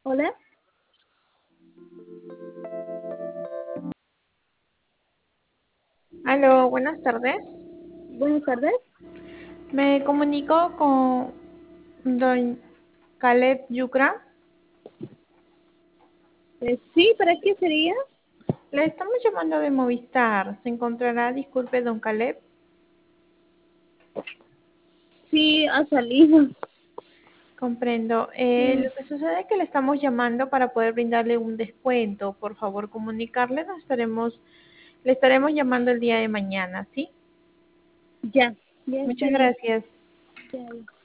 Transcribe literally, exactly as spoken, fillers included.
Hola, Aló, buenas tardes. buenas tardes. Me comunico con don Caleb Yucra. Eh, sí, ¿para qué sería? Le estamos llamando de Movistar. ¿Se encontrará? Disculpe, don Caleb. Sí, ha salido. Comprendo. Eh, Sí, lo que sucede es que le estamos llamando para poder brindarle un descuento. Por favor, comunicarle. Nos estaremos, le estaremos llamando el día de mañana, ¿sí? ya, ya está Muchas bien. gracias. Ya, ya.